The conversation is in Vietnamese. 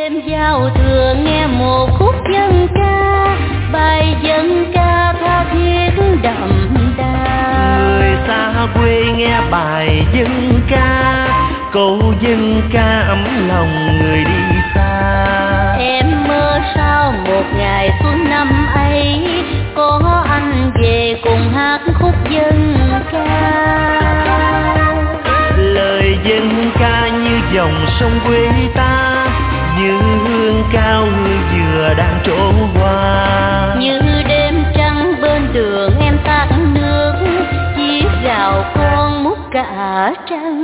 đêm giao thừa nghe một khúc dân ca, bài dân ca tha thiết đậm đà. Người xa quê nghe bài dân ca, câu dân ca ấm lòng người đi xa. Em mơ sao một ngày xuân năm ấy, có anh về cùng hát khúc dân ca. Lời dân ca như dòng sông quê ta, như hương cao hương dừa đang trổ hoa. Như đêm trăng bên đường em tắt nước, chiếc rào con mút cả trăng